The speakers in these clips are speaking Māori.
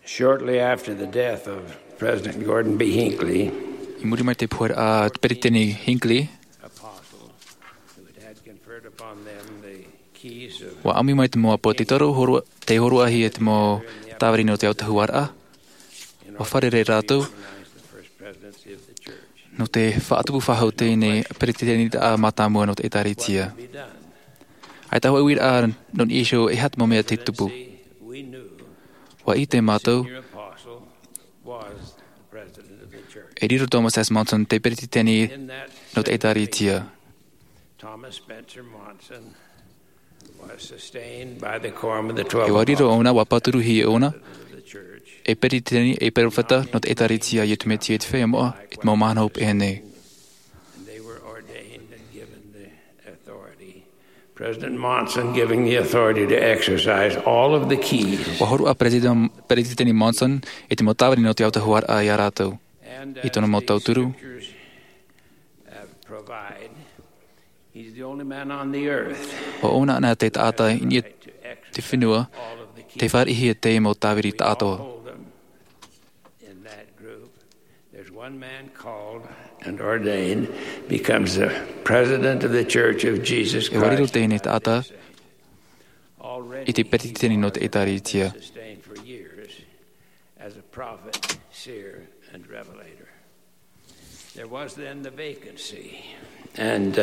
Shortly after the death of President Gordon B. Hinckley, I muri mai te puar a Peritini Hinckley, apostle who had conferred upon them the keys of wa ami mai te moa po te toru te horua hi e te mo tāwari no te autahuara, wa wharere rātou, recognized the first presidency of the church. no te whaatupu whahau tēne Peritini a mātāmua no te etaritia. Be done. Ai tahu awir a non isho e hat mo mea te tupu. We knew Wa i te mātou, your apostle was the president of the church. e riro Thomas S. Monson te Peritini In that no te etaritia. Thomas Spencer Monson was sustained by the quorum of the E 12 wa riro ona wa paturu hi e ona, of the church. e Peritini e perwhata no te etaritia i tume tia te whea moa, i te mo mahana hope e nei. And they were ordained and given the authority. President Monson giving the authority to exercise all of the keys Wa horu a Peritini Monson e te mo tāwari no te autahuara a ia rātou. and I tōna mo tauturu. scriptures provide. He's the only man on the earth Wa ona ana te taata i nia to exercise te whenua, all of the te keys. wharihi e te mo tāwiri ta atoa. Hold them in that group. There's one man called and ordained, becomes the president of the Church of Jesus E wariro Christ. tēne taata Already i te Peritini no te etaritia. sustained for years as a prophet, seer, and revelator. There was then the vacancy, and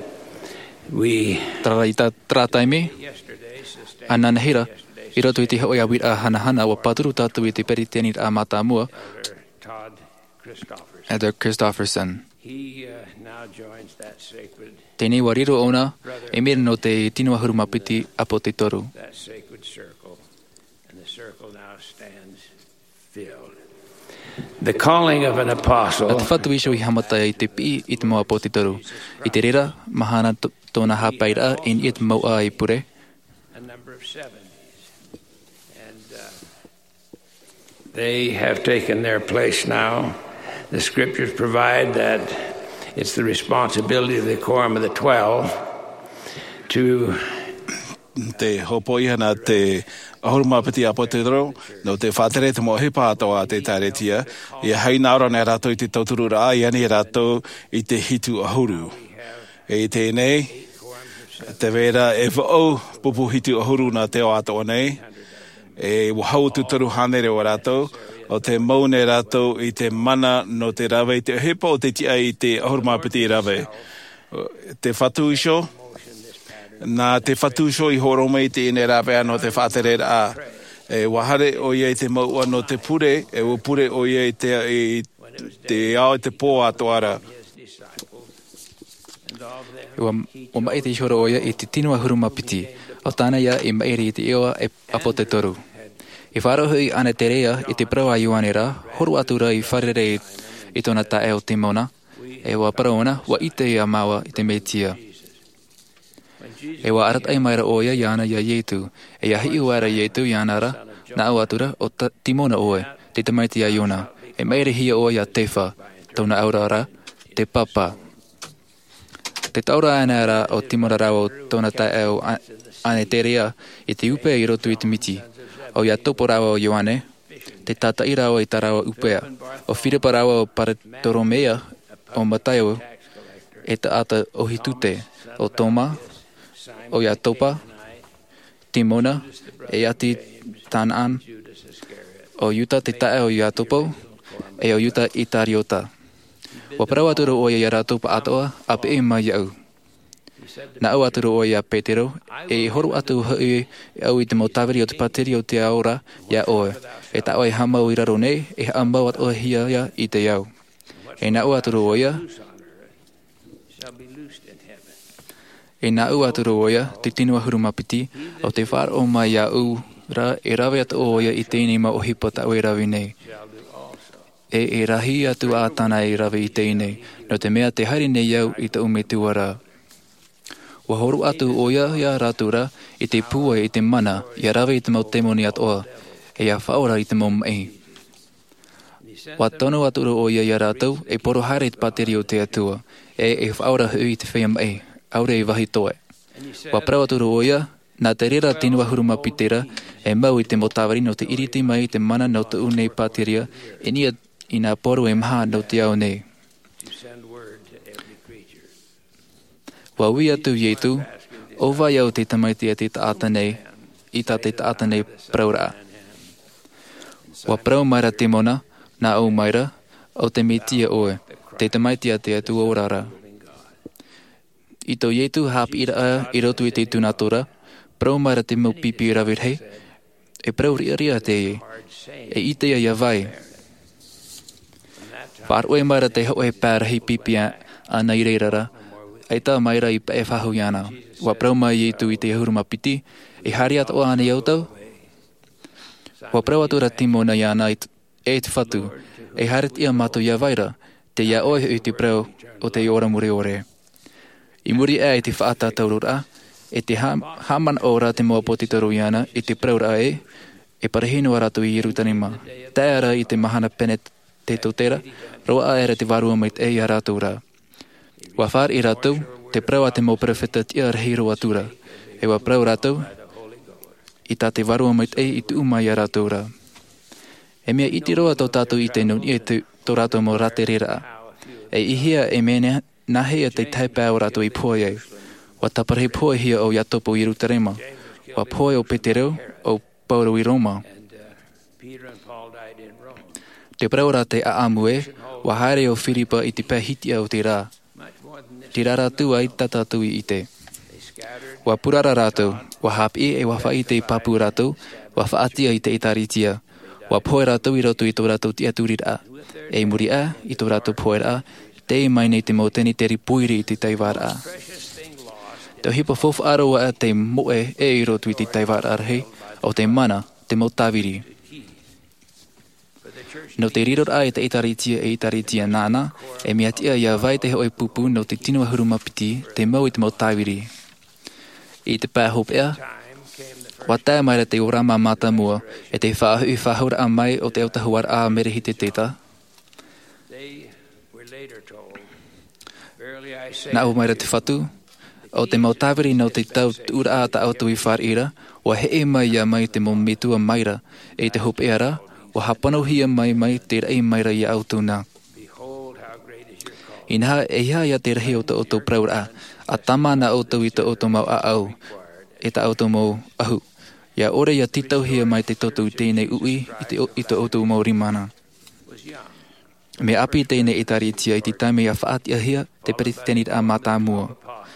we Tara i tā trātaime, yesterday sustained ana nahira, i roto i te hoi a wira hanahana wa paturu tātou i te Peritini a mātāmua, Elder Todd Christopherson. Elder Christopherson. He now joins that sacred Tēnei wariro ona, e mera no te tinua hurumapiti apo te toru. that sacred circle, and the circle now stands filled. The calling of an A apostle te whatu iso i hamata i te pi i te moa po te toru. I te rera, mahana tōna hapaira in i te maua i pure. a number of 70s, and they have taken their place now. The scriptures provide that it's the responsibility of the quorum of the 12 to te hopo ihana te ahurumapiti apo te ro, no te whātere te mohe pātoa te tāretia, i haina ora nei rātou i te tauturu rā, i ani rātou i te hitu ahuru. E tēnei, te vera e whaau pupu hitu ahuru nā te o atoa nei, e wahau tutaru hanere o rātou, o te mau nei rātou i te mana no te rawe, i te hepa o te tia i te ahurumapiti i rawe. Te whatu iso, nā te whatuso i horome i te ine rāwea no te whātere rā. E wahare o ia i te maua no te pure, e o pure o ia i te ao i te pō atoara. his disciples, and of them O mai te ishoro oia i te tinua hurumapiti. O tāna ia i mairi i te ioa e apo te toru. I wharohui ana te rea i te prawa Ioane rā, horu atura i wharere i tōna tae o Timona, e wa paraona wa ite ia maua i te metia. E wa arat ai maira oia iana ia Ietu, e ia hi uara Ietu ianara, na au atura o Timona oe, te tamaiti a Iona, e maire hia oia Tefa, tōna aurara, te papa. Te taura ana ara o Timona rao tōna tae o ane te rea i te upea i rotu i te miti, o ia topo rao o Ioane, te tatai rao i ta rao upea, o Filipa rao o Paratoromea o Mataio, e ta ata o Hitute, o Toma, o ia topa, Timona, e ati Tanaan, o Yuta te tae o ia topo, e o Yuta i Tariota. Wa parau aturu o ia rātopa atoa, ape e mai au. Na au aturu o ia Petero, e horu atu hui au i te motawiri o te pateri o te aora, ia oe. E ta oi hamau i raro nei, e ambau at o hia ia i te iau. E na au aturu o ia, shall be loosed in heaven. e na au aturu o ia, te tinua hurumapiti, o te whar o mai ia u, ra e rawe atu o ia i tēnei ma o hipa ta oi rawi nei. Shall do also. E rahi atu a tāna i rawe i tēnei, no te mea te hari nei iau i te ume tuara. Wa horu atu o ia rātura i te pua i te mana, ia rawe i te mau temoni atoa, e ia whaora i te mau mai. Wa tono aturu o ia rātou, e poro hare te pateri o te atua, e whaora hui i te whea mai, aure i wahi toe. Wa parau aturu o ia, Nā te rera tinua huruma pitera, e mau I te motawari no te iriti mai I te mana no te unei pāteria, e nia I nā poru e maha no te au nei. Wa ui atu ietu, o vai au te tamaitia te taata nei, I tā te taata nei praura. Wa prau maira te mona, nā au maira, o te mitia oe, te tamaitia te atu o rara. I tō ietu hāpi ira a I rotu I te tunatora, prau maira te mau pipi rawirhei, e prau ria te e itea ia vai. Whār oe maira te hau e pārahi pipi ana I reirara, ai tā maira I pae whahu iana. Wa prau mai ietu I te huruma piti, e hari atu ana I autau. Wa prau atura timona iana e te whatu, e harit ia mato ia vaira, te ia oe I te prau o te ora muri ore. I muri e te whaata taurura, e te haman ora te moa potitoru iana, I te praura e parahino ratu I Yerutanima. Tēra I te mahana pene te totera, roa a era te varua mait e ia ratura. Wa whār I ratu, te prau a te mo profeta tia rehiro atura, e wa prau ratu, I tā te varua mait e I tu umai a ratura. E mea iti roa tō tātou I te nun I tō ratu mo rate rera. E ihia e mene nahea te taipā o ratu I poe e. Wa taparehi poe hia o Yatopo I Yerutarema. Wa poe o Petereu o Paulo I Roma. Te praura te aamue, wa haere o Filipa I te pēhitia o te rā. Te rara tua I tatatui I te. Wa purara rātou, wa hapi e wa whai te papu rātou, wa whaatia I te itaritia. Wa poe rātou I roto I tō rātou tia turira. E muri a, I tō rātou poe rā, te mai nei te mo teni teri puiri I te taiwara. Te hipa fofu aroa a te moe e I roto I te taiwara arhei, o te mana, te mo tawiri. No te riror a te itaritia nāna, e mea tia ia vai te hoi pupu no te tinua huruma piti, te mau I te mo tawiri. I te pāhop ea, wa tā maira te orama mata mua, e te whaahu I whahura a mai o te autahuar a merehi te teta. Nā o maira te whatu, o te mautawiri no te tau ura a ta autu I whār ira, wa he e mai ia mai te mo metua maira, e te hop eara, wa hapano hia mai te rei maira ia autu nā. Inaha e ia ia te rahi o ta auto praura a tama na auto I ta auto mau a au, e ta auto mau ahu. Ia ore ia titau hia mai te totu tēnei ui I ta auto mau rimana. Me api tēnei itaritia I te taime ia whaatia hia te perititenit a mata mua.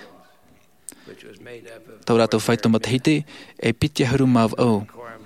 Tau rātou whaito matahite e pitia huru mav au.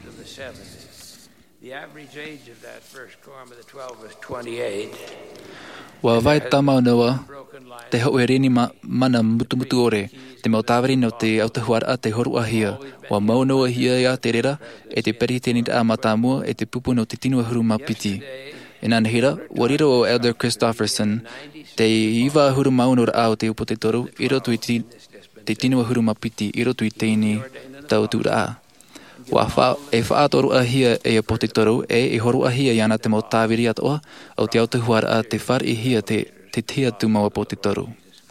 Wa vai tamau noa, te hau e reni mana mutu ore, te mautawari no te autahuara te horu ahia, wa mau noa hia ia te rera, e te perititenit a mata mua, e te pupu no te tinua huru mapiti. E nā nehira, wariro o Elder Christopherson, te iwa huru maunura au te upo te toru, I roto I te tinua huru mapiti, I roto I teini tau tura a. Wa e whaatoru ahia e a po te toru, e horu ahia iana te mautawiri atoa, au te autahuara a te whar I hia te tia tu maua po te toru.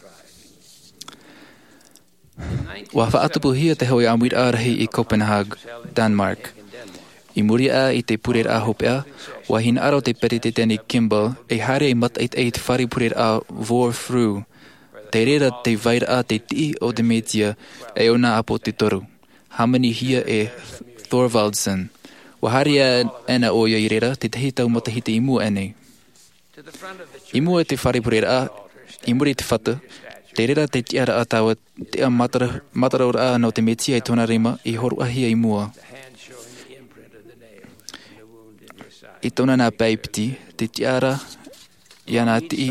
Wa whaatupu hia te hoi amuir arahi I Copenhagen, Denmark. I muri a I te purer a hopea, wa hin aro te perite teni Kimball, e haere I mat eit eit whari purer a vor fru. Te rera te vaira a te ti o te metia, e ona a po te toru. Hamani hia e Thorvaldsen. Wa hari a ena oia I rera, te tehi tau matahite I mua ene. I mua te whari purer a, I muri te whata, te rera te tiara a taua, te a mataraura a no te metia I tona rima, I horu ahia I mua. I tona nā pēpiti, te tiara, ia nā ti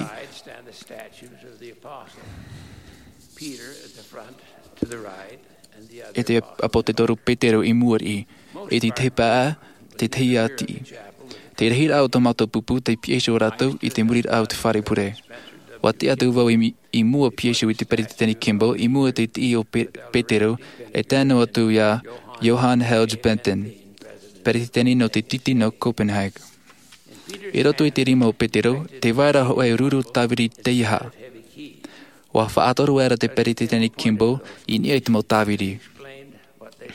e te apo te toru Petero I muari, e te te paa, te tei ati. Te rehira au tomato pupu te piesho rātou I te murir au te whare pure. Wa te atu wau I mua piesho I te perititeni Kimball, I mua te ti o Petero, e tēnu atu ia Johan Helge Benton, perititeni no te titi no Copenhagen. I roto I te rima o Petero, te waira hoa e ruru tawiri te iha. Wa whaatoru era te perititeni Kimball, I nia I te mau tawiri.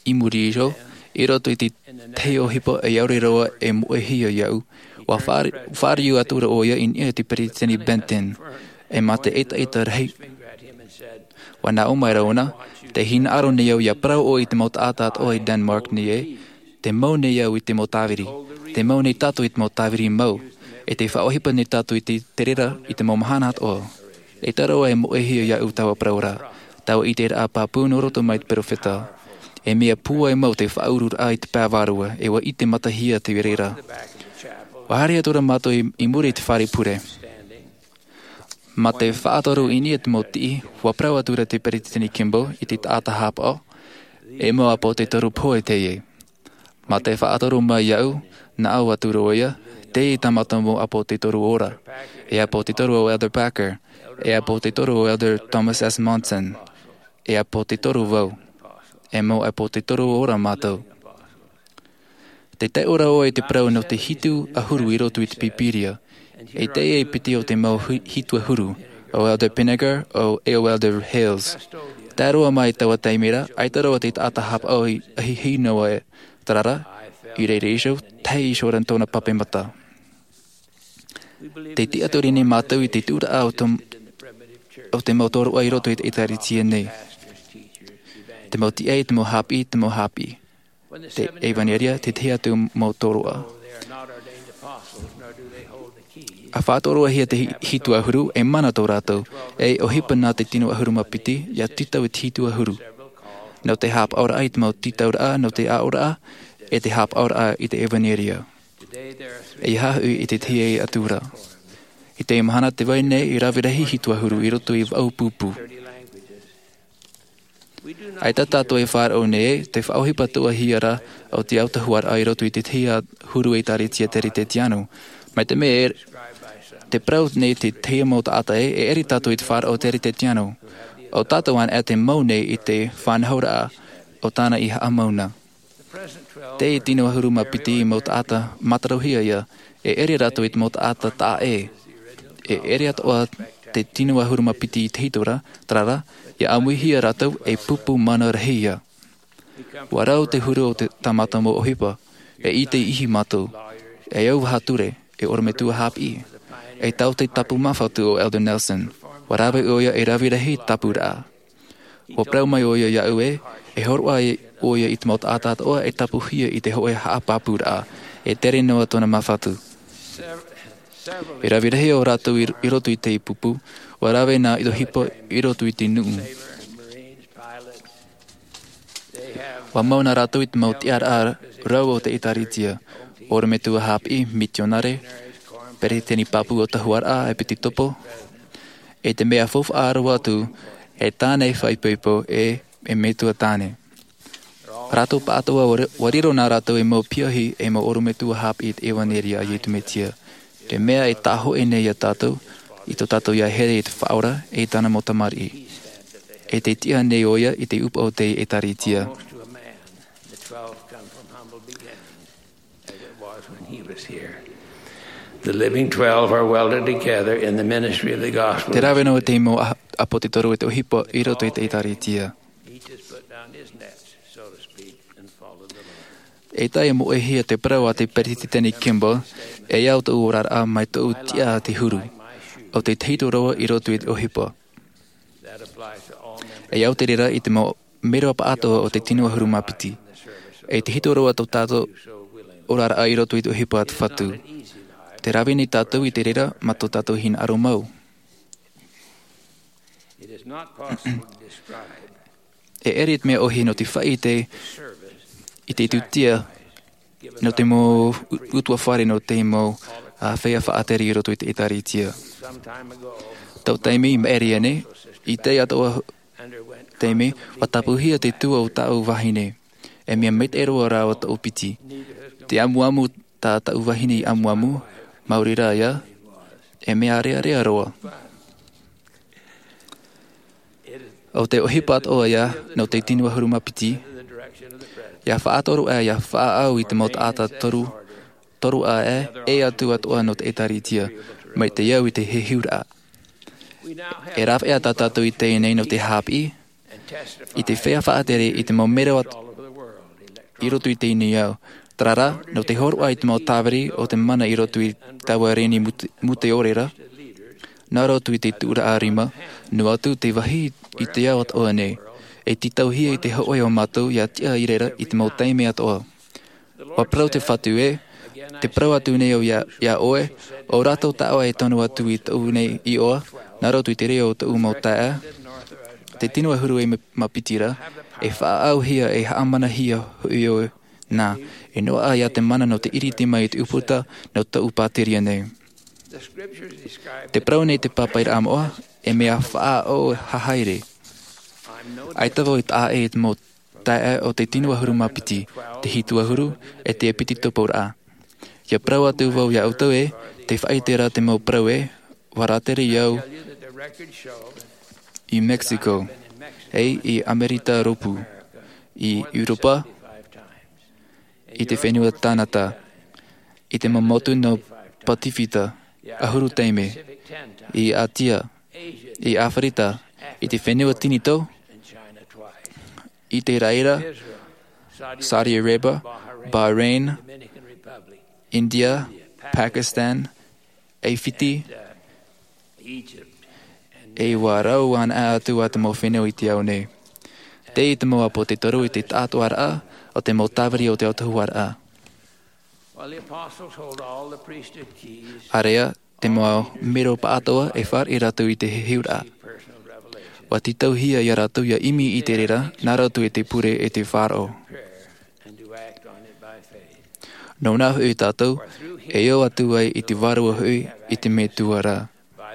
I muri iso, I roto I te te o hipo e aure roa e moe hia iau, wa whari ua tura oia in ia te peritini benten, e ma te eta rei. Wa na o mai rauna, te hina aro ni au ia prau o I te maut atat o I Denmark ni e, te mau ni au I te mautawiri, te mau ni tato I te mautawiri mau, e te whaohipa ni tato I te terera I te maumahanat o. E taro e moe hia iau tawa praura, tawa I te ra pāpūno roto mai te perofeta. E mea pua e mau te whaurur ai te pāwarua, e wa I te matahia te reira. Wa haria tora mato I muri te whare pure. Ma te whaatoru I nia te moti, wa praua tura te peritini Kimbo I te taata hapa, e moa po te toru poe te e. Ma te whaatoru mai iau, na au atura oia, te I tamata mo apo te toru ora, e apo te toru o Elder Packer, e apo te toru o Elder Thomas S. Monson, e apo te toru vau, e mo apo te toru ora mātou. Te te ora o e te prau no te hitu a huru I roto I te pipiria, e te e piti o te mau hitu a huru, o Elder Pinnagar o Elder Hales. Tā roa mai tawa teimera, ai taroa te taata hap au I hi noa e tarara, I reire iso, tei iso rantona pape mata. Te ti atori ni mātou I te tura au o te mau toru ai roto I te itaritia nei. Te mau ti ei, te mau hapi, te mau hapi. Te evaneria, te te atu mau torua. A whātorua hia te hitu ahuru, e mana tō rātou, e o hipa nā te tino ahuru mapiti, ia titau te hitu ahuru. Nau te hāp aura ai te mau titau raa, nau te aura a, e te hāp aura a I te evaneria. E hahu I te tie atura. I te mahana te waine I rawirahi hitu ahuru I roto I au pupu. Ai tātātou e whāra ne e, te whaohipa tua hiara o te autahuar ai roto I te tia huru e taritia teri te tianu. Mai te mea te prau nei te tia mo taata e eri tātou I te whāra o teri te tianu. O tātou an e te mau nei I te whanhaura o tāna I haa mauna. Te I tino ahuru mapiti I mo taata matarauhia ia, e eri rato I te mo taata tā e. E eri atoa te tino ahuru mapiti I te hitora, trara, ia amuihia rātou e pupu mana rahia. Wa rau te huru o te tamata mo ohipa, e I te ihi mātou, e au hature, e ormetua hapi, e tau te tapu mawhautu o Elder Nelson, wa rawe oia e rawirahi tapu rā. Wa prau mai oia ia ue, e horua e oia I te maut ātāt oa e tapu hia I te hoe haapapu rā, e tere noa tona mawhatu. E rawirahi o rātou I roto I te pupu, wa rawe nā I hipo I roto I te nuu. Wa mauna rātou I te mau tiara a rau o te itaritia, ora me tua hapi, mitionare, pere teni papu o tahuar a e piti topo, e te mea fofu a aru atu, e tāne whaipipo e me tua tāne. Rātou pātua wariro nā rātou e mau piahi e mau oru me tua hapi I te ewaneria a yetu me tia. Te mea e taho e nei a tātou, I tō tātou ia here I te whaora e tāna mo tamari. E te tia nei oia I te upa o te e taritia. The living 12 are welded together in the ministry of the gospel. Te rawe no te mo apo te toru e te ohipo I roto I te taritia. E tai mo e hia te prau a te perititeni Kimbo, e iau te uorar a mai tō tia te huru, o te teito roa I roto I te ohipo. E iau te rira I te mo mero apa atoa o te tino ahuru mapiti. E te hito roa tō tātou orar a I roto I te ohipo at whatu. Te rawe ni tātou I te rira ma tō tātou hina aro mau. E eret mea ohi no te whai I te tutia, no te mo utua whare no te mo whea whaateri I roto I te etaritia. Tau teimi I maeri ane, I te atoa teimi, wa tapuhia te tua o tau wahine, e mea met eroa rā o tau piti. Te amuamu tā tau wahine I amuamu, mauri rā ia, e mea rea roa. O te ohipat oa ia, no te tinua hurumapiti, ia whaatoru ia whaau I te mot ata toru a e atu atoa no te etaritia, mai te iau I te hehiura. E raf tātou I te nei no te hapi, I te whea whaatere I te mau mero i roto i te inu au. Tarara, no te horo ai te mau tāwari o te mana i roto i tawa reni mute orera. Nā roto i te tuura ārima, nu atu te wahi i te au at oa nei. E ti tauhia i te hooi o mātou ia tia i reira i te mau teime at oa. Wa prau te whatu te prau atu nei o ia oe, o rātou tāua e tonu atu i tau nei i oa, nā roto i te reo o tau mau tāa. Te tinua huru e mapitira, e whaau hia e haamana hia hui o nā, e noa a ia te mana no te iriti mai te uputa no tau pāteria nei. Te prau nei te pāpaira amoa, e mea whaau hahaire. Ai tawa i tā e te mō tae o te tinua huru mapiti, te hitua huru, e te epiti topaura. Ia prau atu wau ia auto te whaitera te mau prau waratere iau i Mexico, i Amerita Ropu, i Europa, i te whenua tānata, i te mamotu no Patifita, ahuru teime, i Atia, i Afrita, i te whenua tinito, i te Raira, Saudi Arabia, Bahrain, India, Pakistan, Fiti, e warau an a atu a te mau whenua i te au nei. Te i te mau apo te toru i te tātu ara o te mau tāwari o te autahu ara. Area, te mau mero pa atoa e whar i ratu i te hiura. Wa ti tauhia i ratu ia imi i te rera, nā ratu i te pure e te wharo. Nō nā hui tātou, e o atu ai i te warua hui i te me tuara.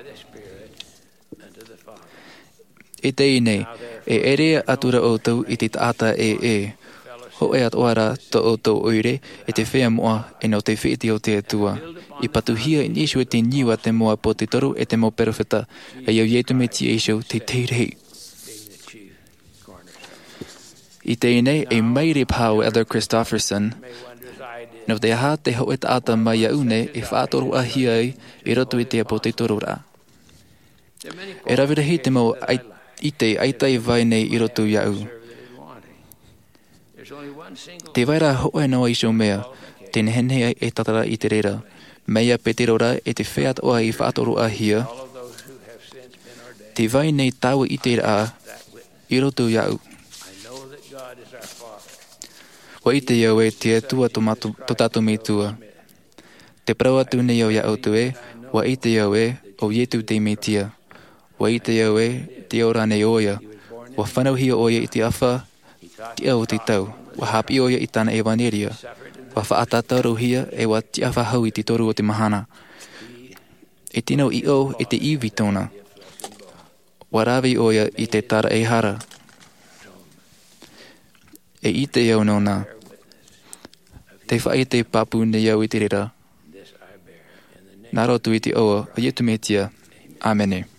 E te nei, e ere atura o tau i te tāta e. Ho e at oara to o tau oire e te whea moa e no te whiti o te atua. I patuhia in isu e te niwa te moa po te toru e te mo perofeta, e iau ietu me ti isu te teirei. I te nei, e maire pāu Elder Christofferson, no te aha te ho e tāta mai a une e whātoru ahia i roto i te apo te toru rā. E rawirahi te mo i te aitai vai nei i roto i au. Te waira hoa noa iso mea, te nehenea e tatara i te reira. Meia peterora e te wheat oa i whaatoru ahia. Te vai nei taua i te rā, i roto i au. Wa i te iau e te atua to tatu me tua. Te prau atu nei au ia autu wa i te iau o ietu te me tia. Wa i te iau te ora nei oia. Wa whanau hia oia i te awha, te au te tau. Wa hapi oia i tana e waneria. Wa whaatataru hia e wa te awha hau i te toru o te mahana. E tino i o e te iwi tona. Wa rawi oia i te tara e hara. E i te iau nona. Te whae te papu ne iau i te rera. Nā rotu i te oa, a ietu me tia. Amene.